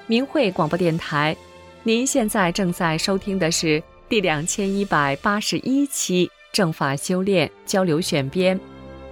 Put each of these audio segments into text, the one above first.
明慧广播电台，您现在正在收听的是第2181期正法修炼交流选编。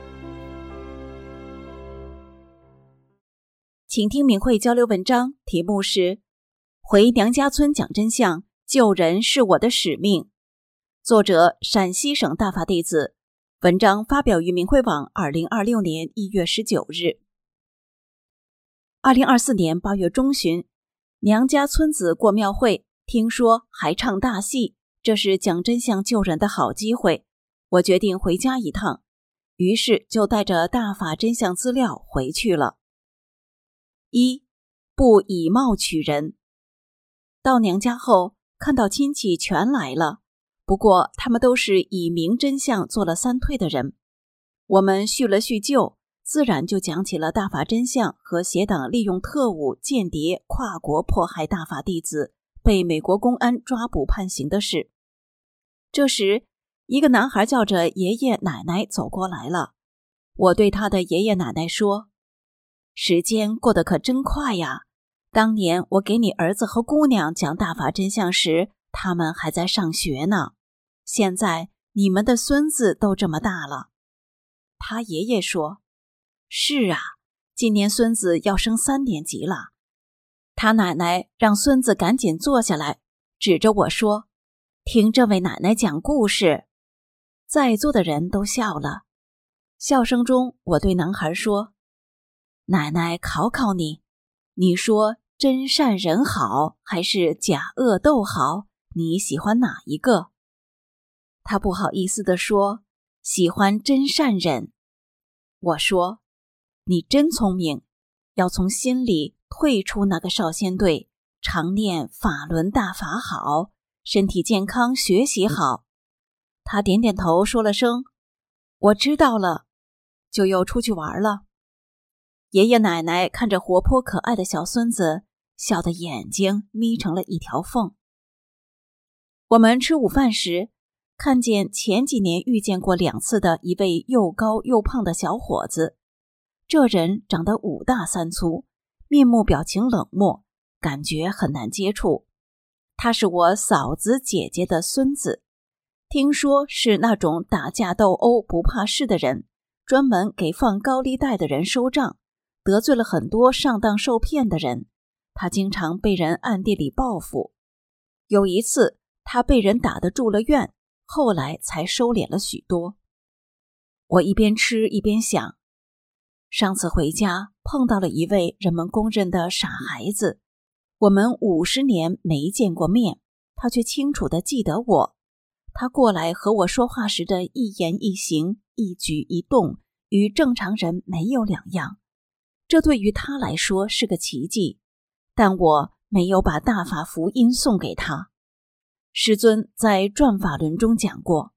请听明慧交流文章，题目是回娘家村讲真相，救人是我的使命。作者陕西省大法弟子，文章发表于明慧网2026年1月19日。2024年8月中旬，娘家村子过庙会，听说还唱大戏，这是讲真相救人的好机会，我决定回家一趟，于是就带着大法真相资料回去了。1. 不以貌取人。到娘家后，看到亲戚全来了，不过他们都是以明真相做了3退的人。我们叙了叙旧，自然就讲起了大法真相和邪党利用特务间谍跨国迫害大法弟子，被美国公安抓捕判刑的事。这时，一个男孩叫着爷爷奶奶走过来了。我对他的爷爷奶奶说：时间过得可真快呀，当年我给你儿子和姑娘讲大法真相时，他们还在上学呢，现在你们的孙子都这么大了。他爷爷说：是啊，今年孙子要升3年级了。他奶奶让孙子赶紧坐下来，指着我说：听这位奶奶讲故事。在座的人都笑了。笑声中，我对男孩说：奶奶考考你，你说真善人好还是假恶斗好，你喜欢哪一个？他不好意思地说：喜欢真善人。我说：你真聪明，要从心里退出那个少先队，常念法轮大法好，身体健康，学习好。他点点头，说了声我知道了，就又出去玩了。爷爷奶奶看着活泼可爱的小孙子，笑得眼睛眯成了一条缝。我们吃午饭时，看见前几年遇见过2次的一位又高又胖的小伙子。这人长得5大3粗，面目表情冷漠，感觉很难接触。他是我嫂子姐姐的孙子，听说是那种打架斗殴不怕事的人，专门给放高利贷的人收账，得罪了很多上当受骗的人，他经常被人暗地里报复。有一次他被人打得住了院，后来才收敛了许多。我一边吃一边想，上次回家碰到了一位人们公认的傻孩子，我们50年没见过面，他却清楚地记得我。他过来和我说话时的一言一行、一举一动，与正常人没有两样。这对于他来说是个奇迹，但我没有把大法福音送给他。师尊在转法轮中讲过，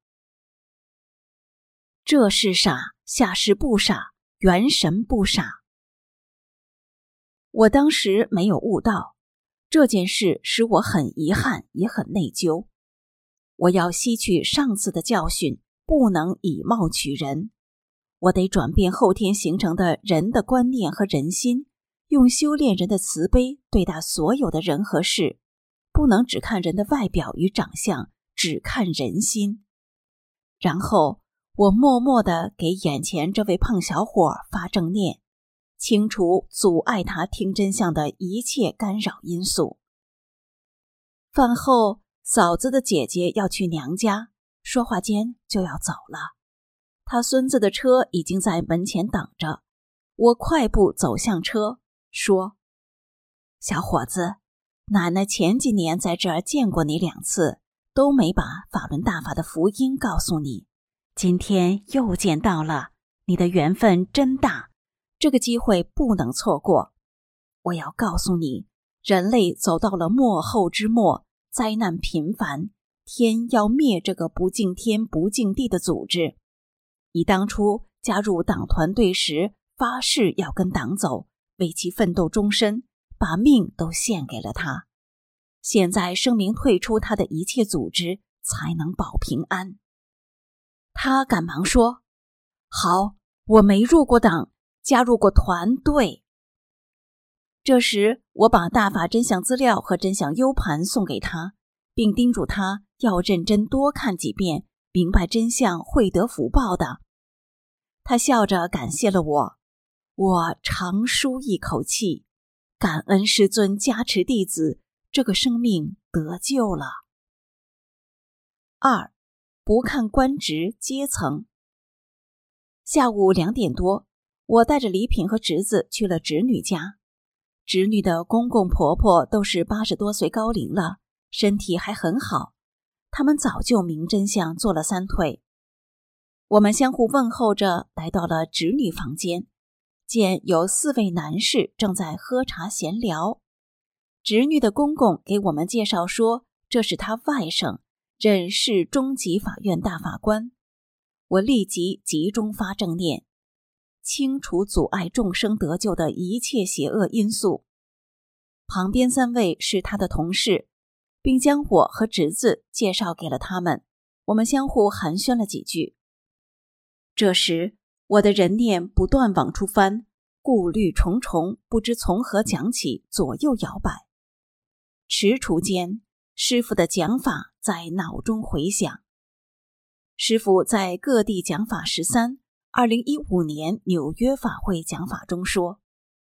这是傻，下是不傻，元神不傻。我当时没有悟到，这件事使我很遗憾，也很内疚。我要吸取上次的教训，不能以貌取人。我得转变后天形成的人的观念和人心，用修炼人的慈悲对待所有的人和事，不能只看人的外表与长相，只看人心。然后我默默地给眼前这位胖小伙发正念，清除阻碍他听真相的一切干扰因素。饭后，嫂子的姐姐要去娘家，说话间就要走了。她孙子的车已经在门前等着，我快步走向车，说：小伙子，奶奶前几年在这儿见过你2次，都没把法轮大法的福音告诉你，今天又见到了，你的缘分真大，这个机会不能错过。我要告诉你，人类走到了末后之末，灾难频繁，天要灭这个不敬天不敬地的组织。你当初加入党团队时，发誓要跟党走，为其奋斗终身，把命都献给了他。现在声明退出他的一切组织，才能保平安。他赶忙说：好，我没入过党，加入过团队。 这时我把大法真相资料和真相 U 盘送给他，并叮嘱他要认真多看几遍，明白真相会得福报的。他笑着感谢了我，我长舒一口气，感恩师尊加持弟子，这个生命得救了。2. 不看官职阶层。下午2点多，我带着礼品和侄子去了侄女家。侄女的公公婆婆都是80多岁高龄了，身体还很好，他们早就明真相做了3退。我们相互问候着来到了侄女房间，见有4位男士正在喝茶闲聊。侄女的公公给我们介绍说，这是他外甥，任市中级法院大法官。我立即集中发正念，清除阻碍众生得救的一切邪恶因素。旁边3位是他的同事，并将我和侄子介绍给了他们，我们相互寒暄了几句。这时我的人念不断往出翻，顾虑重重，不知从何讲起，左右摇摆。踟蹰间，师父的讲法在脑中回响。师父在各地讲法13 2015年纽约法会讲法中说，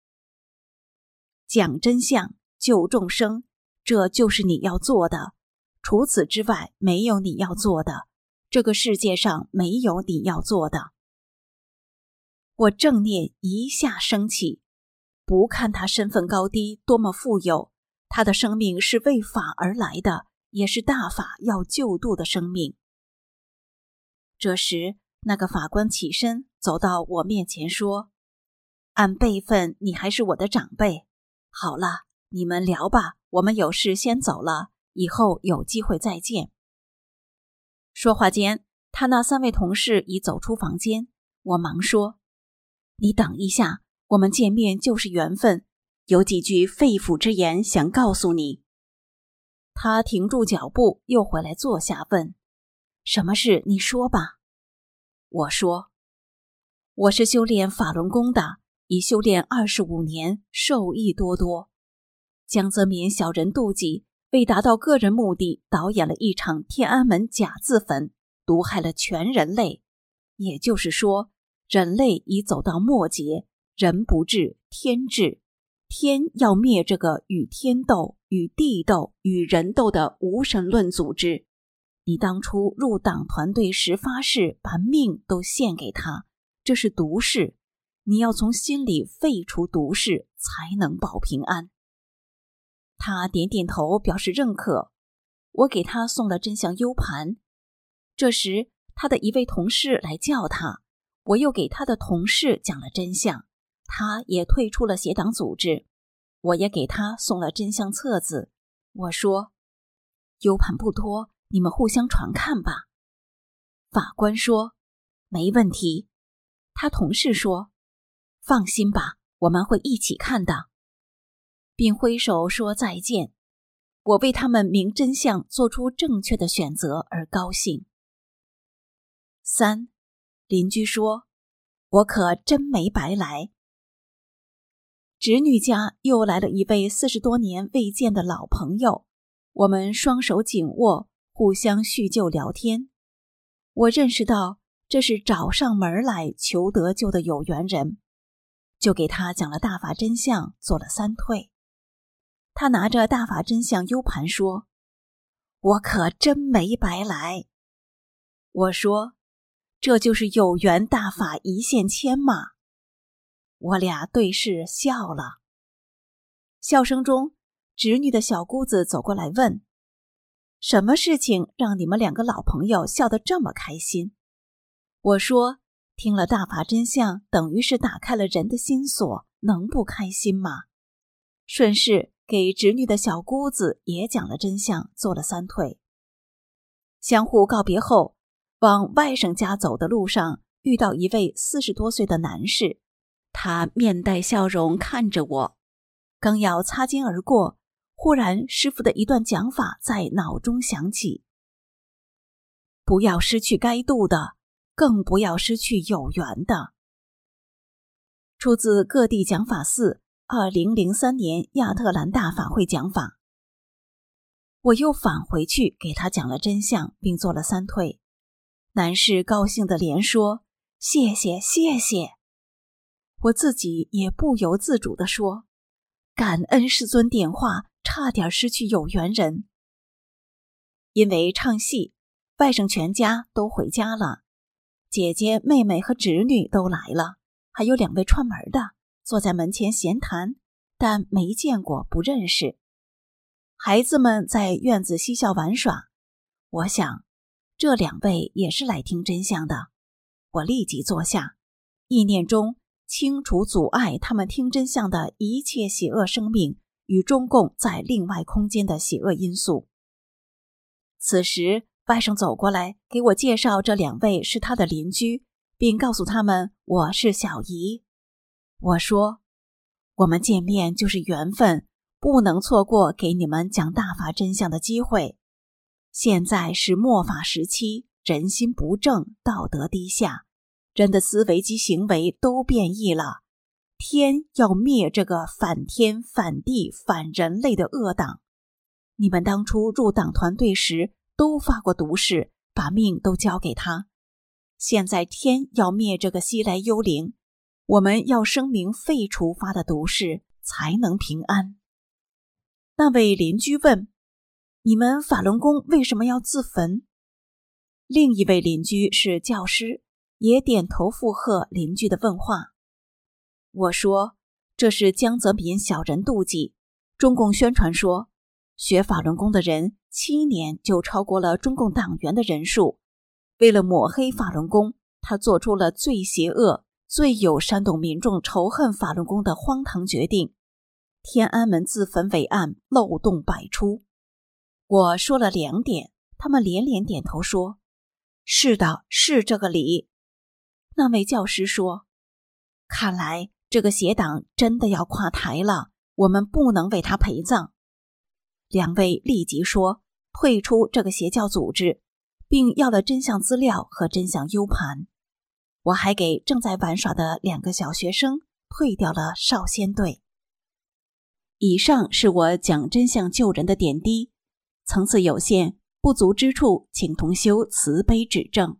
讲真相，救众生，这就是你要做的，除此之外没有你要做的，这个世界上没有你要做的。我正念一下升起，不看他身份高低，多么富有，他的生命是为法而来的，也是大法要救度的生命。这时那个法官起身走到我面前说，按辈分你还是我的长辈，好了，你们聊吧，我们有事先走了，以后有机会再见。说话间，他那3位同事已走出房间，我忙说，你等一下，我们见面就是缘分，有几句肺腑之言想告诉你。他停住脚步，又回来坐下问，什么事你说吧。我说，我是修炼法轮功的，已修炼25年，受益多多。江泽民小人妒忌，为达到个人目的，导演了一场天安门假自焚，毒害了全人类。也就是说，人类已走到末节，人不治天治，天要灭这个与天斗、与地斗、与人斗的无神论组织。你当初入党团队时发誓把命都献给他，这是毒誓，你要从心里废除毒誓，才能保平安。他点点头表示认可，我给他送了真相 U 盘。这时他的一位同事来叫他，我又给他的同事讲了真相，他也退出了邪党组织。我也给他送了真相册子，我说 U 盘不多，你们互相传看吧。法官说没问题。他同事说放心吧，我们会一起看的，并挥手说再见。我为他们明真相做出正确的选择而高兴。3. 邻居说，我可真没白来。侄女家又来了一位40多年未见的老朋友，我们双手紧握，互相叙旧聊天。我认识到这是找上门来求得救的有缘人，就给他讲了大法真相，做了3退。他拿着大法真相 U 盘说，我可真没白来。我说，这就是有缘大法一线牵嘛。我俩对视笑了。笑声中，侄女的小姑子走过来问，什么事情让你们2个老朋友笑得这么开心？我说，听了大法真相，等于是打开了人的心锁，能不开心吗？顺势给侄女的小姑子也讲了真相，做了3退。相互告别后，往外甥家走的路上，遇到一位40多岁的男士，他面带笑容看着我，刚要擦肩而过，忽然师父的一段讲法在脑中响起，不要失去该度的，更不要失去有缘的。出自各地讲法寺 2003年亚特兰大法会讲法。我又返回去给他讲了真相，并做了3退。男士高兴地连说：谢谢谢谢。我自己也不由自主地说：感恩师尊点化，差点失去有缘人。因为唱戏，外甥全家都回家了，姐姐妹妹和侄女都来了，还有2位串门的坐在门前闲谈，但没见过不认识。孩子们在院子嬉笑玩耍，我想这2位也是来听真相的。我立即坐下，意念中清除阻碍他们听真相的一切邪恶生命与中共在另外空间的邪恶因素。此时外甥走过来给我介绍这2位是他的邻居，并告诉他们我是小姨。我说，我们见面就是缘分，不能错过给你们讲大法真相的机会。现在是末法时期，人心不正，道德低下，人的思维及行为都变异了。天要灭这个反天反地反人类的恶党。你们当初入党团队时都发过毒誓，把命都交给他。现在天要灭这个西来幽灵，我们要声明废除发的毒誓，才能平安。那位邻居问，你们法轮功为什么要自焚？另一位邻居是教师，也点头附和邻居的问话。我说，这是江泽民小人妒忌，中共宣传说学法轮功的人7年就超过了中共党员的人数。为了抹黑法轮功，他做出了最邪恶、最有煽动民众仇恨法轮功的荒唐决定。天安门自焚伟案漏洞百出。我说了2点，他们连连点头说，是的，是这个理。那位教师说，看来这个邪党真的要垮台了，我们不能为他陪葬。2位立即说退出这个邪教组织，并要了真相资料和真相 U 盘。我还给正在玩耍的2个小学生退掉了少先队。以上是我讲真相救人的点滴，层次有限，不足之处请同修慈悲指正。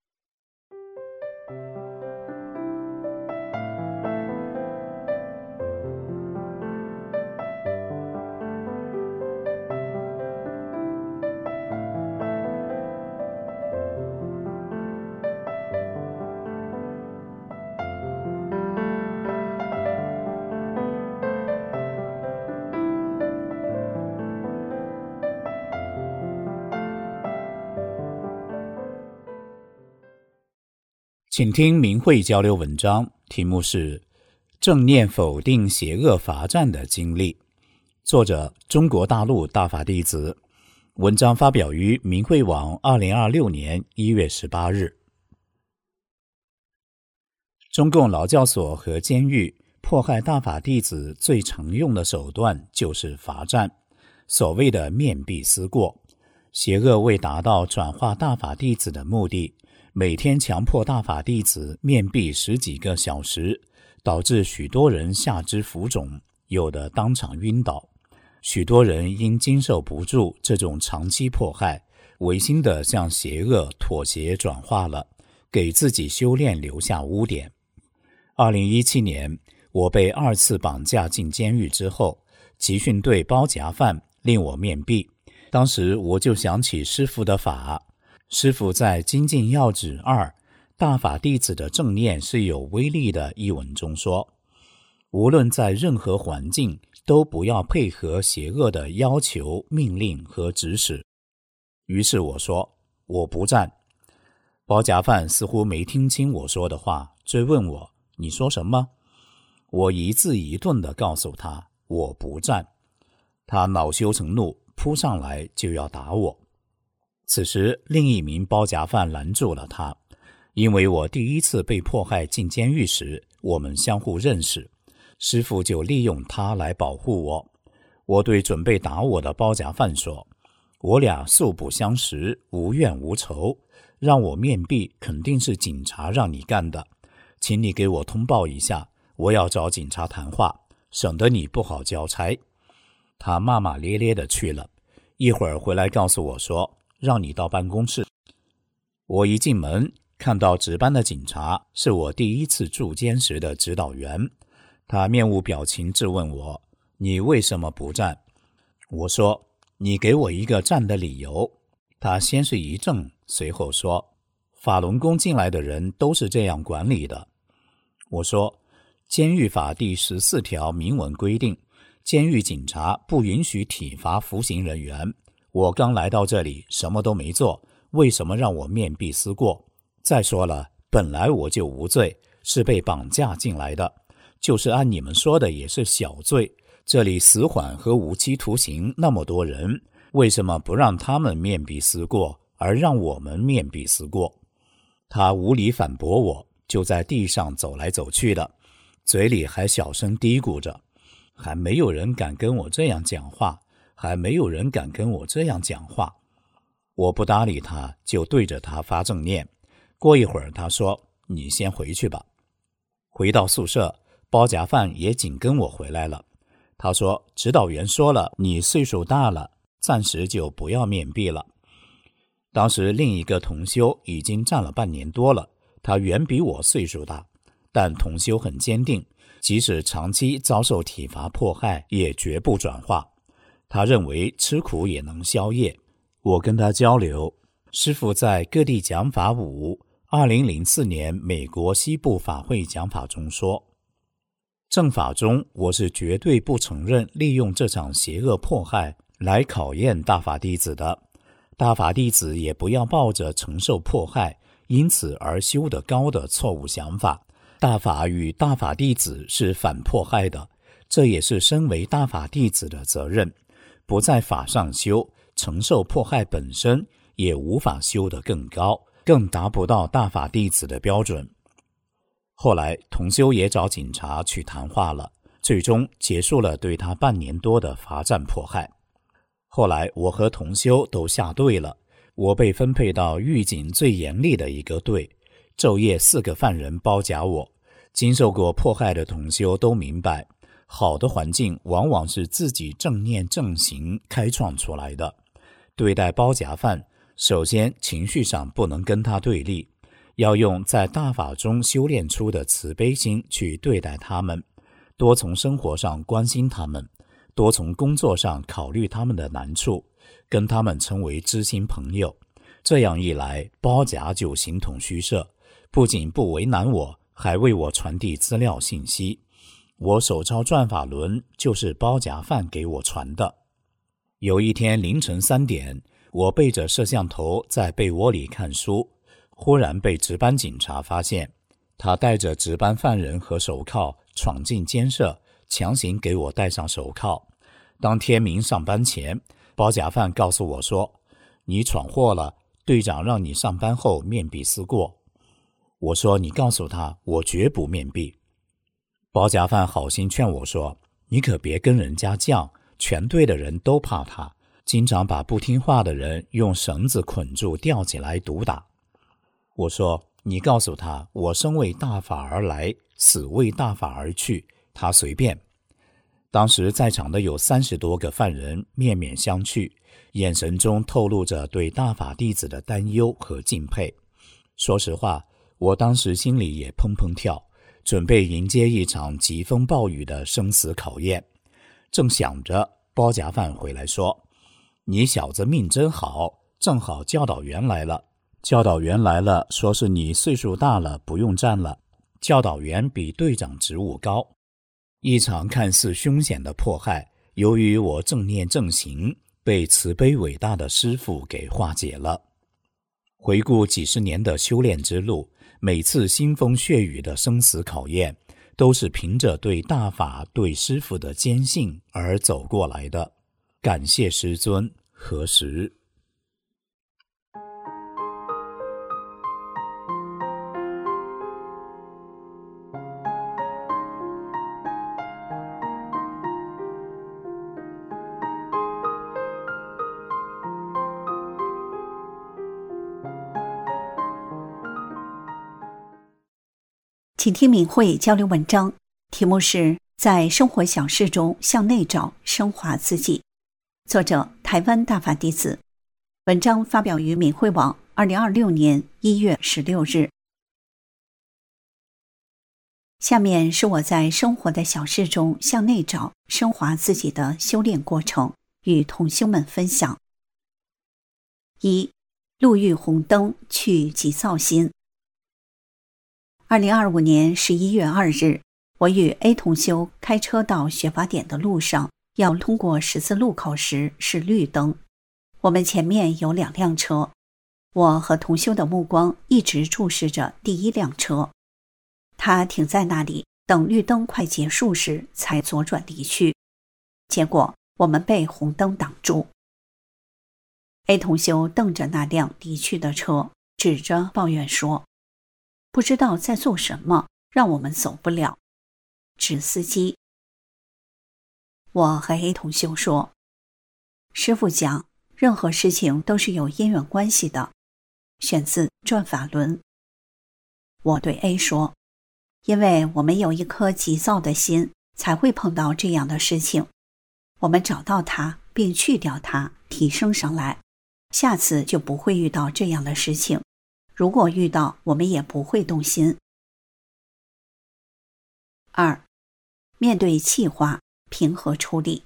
请听明慧交流文章，题目是正念否定邪恶罚站的经历，作者中国大陆大法弟子，文章发表于明慧网2026年1月18日。中共劳教所和监狱迫害大法弟子最常用的手段就是罚站，所谓的面壁思过。邪恶为达到转化大法弟子的目的，每天强迫大法弟子面壁10几个小时，导致许多人下肢浮肿，有的当场晕倒。许多人因经受不住这种长期迫害，违心地向邪恶妥协转化了，给自己修炼留下污点。2017年，我被2次绑架进监狱之后，集训队包夹犯令我面壁。当时我就想起师父的法，师父在《精进要旨2大法弟子的正念是有威力的一文中说，无论在任何环境都不要配合邪恶的要求、命令和指使。于是我说，我不站。包夹犯似乎没听清我说的话，追问我，你说什么？我一字一顿地告诉他，我不站。他恼羞成怒，扑上来就要打我。此时另一名包夹犯拦住了他，因为我第1次被迫害进监狱时，我们相互认识，师父就利用他来保护我。我对准备打我的包夹犯说，我俩素不相识，无怨无仇，让我面壁肯定是警察让你干的，请你给我通报一下，我要找警察谈话， 省得你不好交差。他骂骂咧咧地去了，一会儿回来告诉我说，让你到办公室。我一进门，看到值班的警察是我第一次驻监时的指导员，他面无表情质问我，你为什么不站？我说，你给我一个站的理由。他先是一怔，随后说，法轮功进来的人都是这样管理的。我说，监狱法第14条明文规定，监狱警察不允许体罚服刑人员。我刚来到这里什么都没做，为什么让我面壁思过？再说了，本来我就无罪，是被绑架进来的，就是按你们说的也是小罪。这里死缓和无期徒刑那么多人，为什么不让他们面壁思过，而让我们面壁思过？他无理反驳我，就在地上走来走去的，嘴里还小声嘀咕着，还没有人敢跟我这样讲话，还没有人敢跟我这样讲话。我不搭理他，就对着他发正念。过一会儿他说，你先回去吧。回到宿舍，包夹饭也紧跟我回来了。他说，指导员说了，你岁数大了，暂时就不要面壁了。当时另一个同修已经站了半年多了，他远比我岁数大，但同修很坚定，即使长期遭受体罚迫害，也绝不转化。他认为吃苦也能消业。我跟他交流，师父在各地讲法5 2004年美国西部法会讲法中说，正法中我是绝对不承认利用这场邪恶迫害来考验大法弟子的，大法弟子也不要抱着承受迫害因此而修得高的错误想法。大法与大法弟子是反迫害的，这也是身为大法弟子的责任。不在法上修，承受迫害本身也无法修得更高，更达不到大法弟子的标准。后来同修也找警察去谈话了，最终结束了对他半年多的罚站迫害。后来我和同修都下队了，我被分配到狱警最严厉的一个队，昼夜4个犯人包夹我。经受过迫害的同修都明白，好的环境往往是自己正念正行开创出来的。对待包夹犯，首先情绪上不能跟他对立，要用在大法中修炼出的慈悲心去对待他们，多从生活上关心他们，多从工作上考虑他们的难处，跟他们成为知心朋友。这样一来，包夹就形同虚设，不仅不为难我，还为我传递资料信息。我手抄转法轮就是包夹犯给我传的。有一天凌晨3点，我背着摄像头在被窝里看书，忽然被值班警察发现，他带着值班犯人和手铐闯进监舍，强行给我戴上手铐。当天明上班前，包夹犯告诉我说，你闯祸了，队长让你上班后面壁思过。我说，你告诉他，我绝不面壁。包夹犯好心劝我说，你可别跟人家犟，全队的人都怕他，经常把不听话的人用绳子捆住吊起来毒打。我说，你告诉他，我生为大法而来，死为大法而去，他随便。当时在场的有30多个犯人面面相觑，眼神中透露着对大法弟子的担忧和敬佩。说实话，我当时心里也砰砰跳，准备迎接一场疾风暴雨的生死考验。正想着，包夹犯回来说，你小子命真好，正好教导员来了。教导员来了，说是你岁数大了，不用站了。教导员比队长职务高。一场看似凶险的迫害，由于我正念正行，被慈悲伟大的师父给化解了。回顾几十年的修炼之路，每次腥风血雨的生死考验，都是凭着对大法对师父的坚信而走过来的。感谢师尊，何时？ 请听敏慧交流文章，题目是在生活小事中向内找，升华自己。作者台湾大法弟子，文章发表于敏慧网2026年1月16日。下面是我在生活的小事中向内找，升华自己的修炼过程，与同修们分享。1. 路遇红灯，去急躁心。2025年11月2日，我与 A 同修开车到学法点的路上，要通过十字路口时是绿灯，我们前面有2辆车，我和同修的目光一直注视着第一辆车，他停在那里，等绿灯快结束时才左转离去，结果我们被红灯挡住。A 同修瞪着那辆离去的车，指着抱怨说：“不知道在做什么，让我们走不了。”指司机。我和 A 同修说：“师父讲，任何事情都是有因缘关系的。”选自《转法轮》。我对 A 说：“因为我们有一颗急躁的心，才会碰到这样的事情。我们找到它，并去掉它，提升上来，下次就不会遇到这样的事情。如果遇到，我们也不会动心。” 2. 面对气话，平和处理。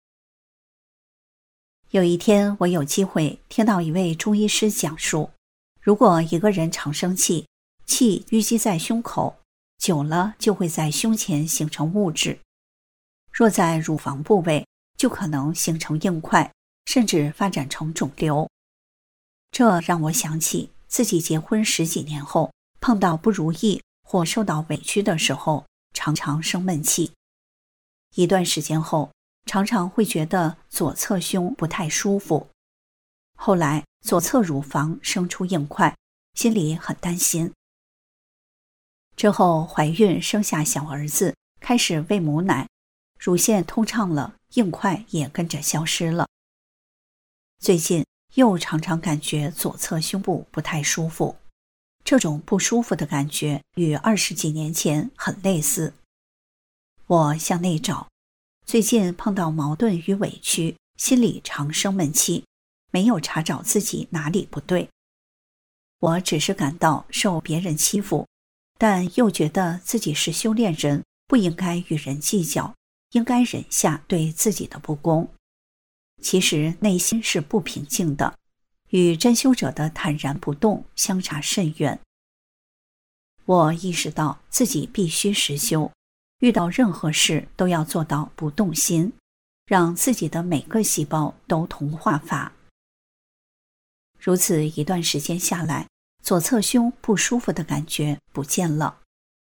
有一天，我有机会听到一位中医师讲述，如果一个人常生气，气淤积在胸口，久了就会在胸前形成物质，若在乳房部位，就可能形成硬块，甚至发展成肿瘤。这让我想起自己结婚10几年后，碰到不如意或受到委屈的时候，常常生闷气。一段时间后，常常会觉得左侧胸不太舒服，后来左侧乳房生出硬块，心里很担心。之后怀孕生下小儿子，开始喂母奶，乳腺通畅了，硬块也跟着消失了。最近又常常感觉左侧胸部不太舒服，这种不舒服的感觉与20几年前很类似。我向内找，最近碰到矛盾与委屈，心里常生闷气，没有查找自己哪里不对。我只是感到受别人欺负，但又觉得自己是修炼人，不应该与人计较，应该忍下对自己的不公。其实内心是不平静的，与真修者的坦然不动相差甚远。我意识到自己必须实修，遇到任何事都要做到不动心，让自己的每个细胞都同化法。如此一段时间下来，左侧胸不舒服的感觉不见了。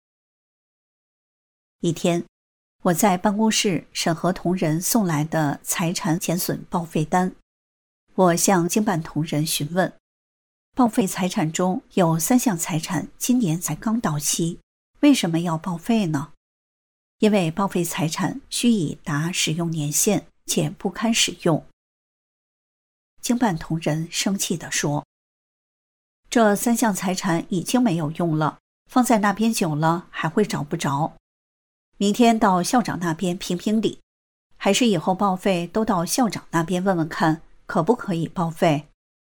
一天，我在办公室审核同仁送来的财产减损报废单，我向经办同仁询问，报废财产中有3项财产今年才刚到期，为什么要报废呢？因为报废财产须已达使用年限且不堪使用。经办同仁生气地说：“这3项财产已经没有用了，放在那边久了还会找不着。明天到校长那边评评理，还是以后报废都到校长那边问问看，可不可以报废？”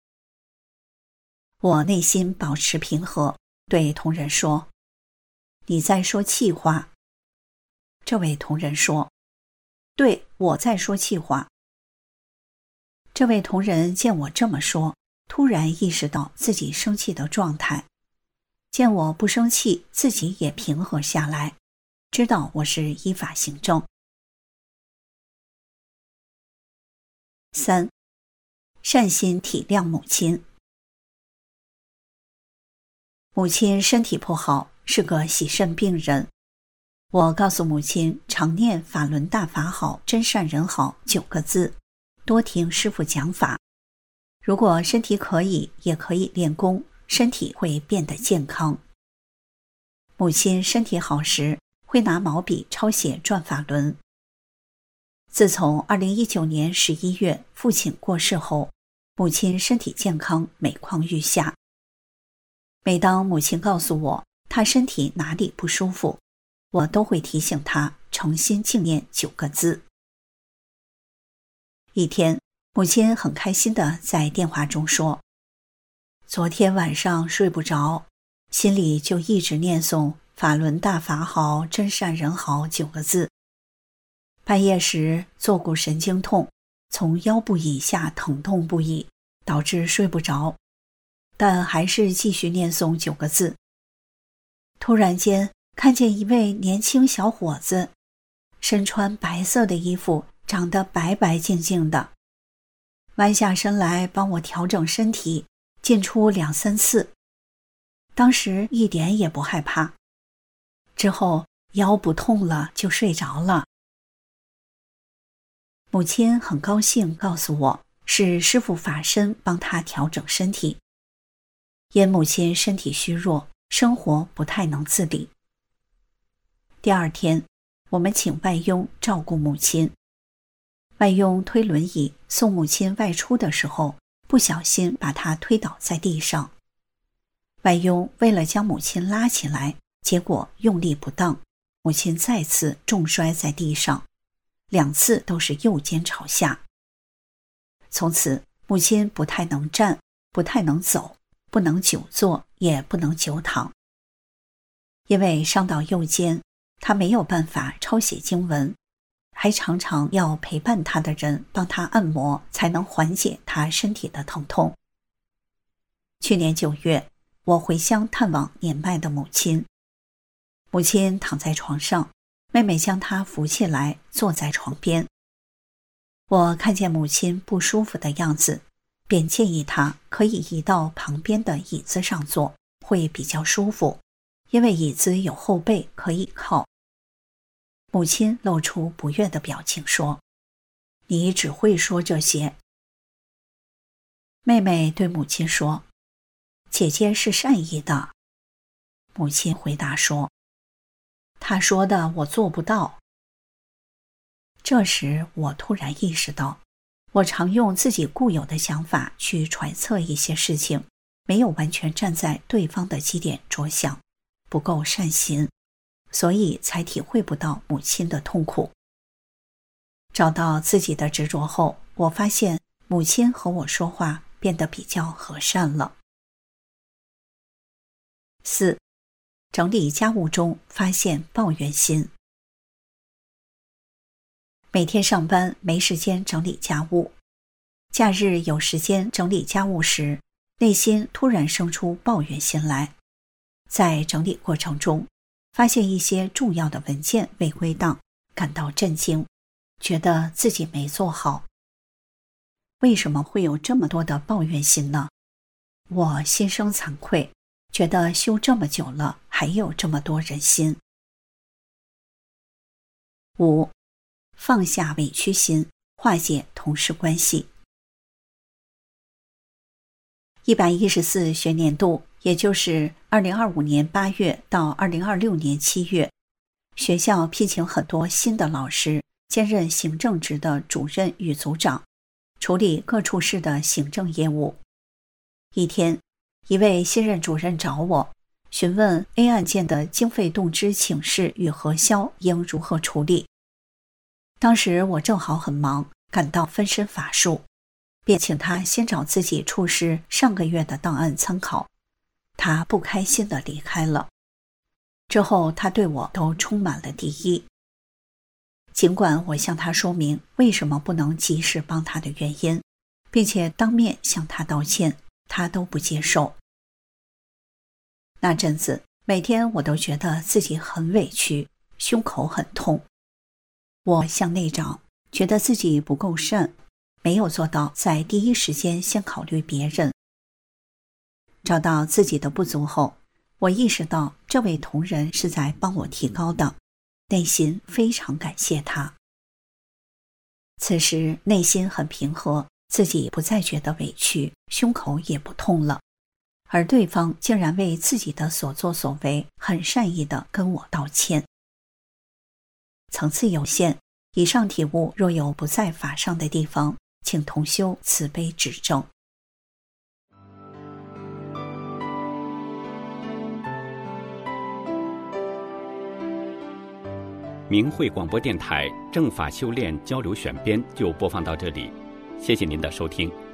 我内心保持平和，对同仁说：“你在说气话。”这位同仁说：“对，我在说气话。”这位同仁见我这么说，突然意识到自己生气的状态，见我不生气，自己也平和下来，知道我是依法行政。3. 善心体谅母亲。母亲身体不好，是个洗肾病人。我告诉母亲常念法轮大法好，真善人好9个字，多听师父讲法。如果身体可以，也可以练功，身体会变得健康。母亲身体好时，会拿毛笔抄写转法轮。自从2019年11月父亲过世后，母亲身体健康，每况愈下。每当母亲告诉我她身体哪里不舒服，我都会提醒她诚心敬念9个字。一天，母亲很开心地在电话中说，昨天晚上睡不着，心里就一直念诵法轮大法好，真善人好9个字。半夜时坐骨神经痛，从腰部以下疼痛不已，导致睡不着，但还是继续念诵9个字。突然间看见一位年轻小伙子，身穿白色的衣服，长得白白净净的，弯下身来帮我调整身体，进出2、3次。当时一点也不害怕，之后腰不痛了就睡着了。母亲很高兴告诉我，是师父法身帮她调整身体。因母亲身体虚弱，生活不太能自理。第2天，我们请外佣照顾母亲。外佣推轮椅送母亲外出的时候，不小心把她推倒在地上。外佣为了将母亲拉起来，结果用力不当，母亲再次重摔在地上，2次都是右肩朝下。从此，母亲不太能站，不太能走，不能久坐，也不能久躺。因为伤到右肩，她没有办法抄写经文，还常常要陪伴她的人帮她按摩，才能缓解她身体的疼痛。去年9月，我回乡探望年迈的母亲。母亲躺在床上，妹妹将她扶起来，坐在床边。我看见母亲不舒服的样子，便建议她可以移到旁边的椅子上坐，会比较舒服，因为椅子有后背可以靠。母亲露出不悦的表情说，你只会说这些。妹妹对母亲说，姐姐是善意的。母亲回答说，她说的我做不到。这时我突然意识到，我常用自己固有的想法去揣测一些事情，没有完全站在对方的基点着想，不够善心，所以才体会不到母亲的痛苦。找到自己的执着后，我发现母亲和我说话变得比较和善了。4. 整理家务中发现抱怨心。每天上班没时间整理家务，假日有时间整理家务时，内心突然生出抱怨心来。在整理过程中，发现一些重要的文件未归档，感到震惊，觉得自己没做好。为什么会有这么多的抱怨心呢？我心生惭愧，觉得修这么久了，还有这么多人心。5. 放下委屈心，化解同事关系。114学年度，也就是2025年8月到2026年7月，学校聘请很多新的老师，兼任行政职的主任与组长，处理各处室的行政业务。一天，一位新任主任找我，询问 A 案件的经费动支请示与核销应如何处理。当时我正好很忙，感到分身乏术，便请他先找自己处室上个月的档案参考。他不开心地离开了。之后他对我都充满了敌意。尽管我向他说明为什么不能及时帮他的原因，并且当面向他道歉，他都不接受。那阵子，每天我都觉得自己很委屈，胸口很痛。我向内找，觉得自己不够善，没有做到在第一时间先考虑别人。找到自己的不足后，我意识到这位同仁是在帮我提高的，内心非常感谢他。此时内心很平和，自己不再觉得委屈，胸口也不痛了，而对方竟然为自己的所作所为很善意地跟我道歉。层次有限，以上体悟若有不在法上的地方，请同修慈悲指正。 明慧广播电台正法修炼交流选编就播放到这里，谢谢您的收听。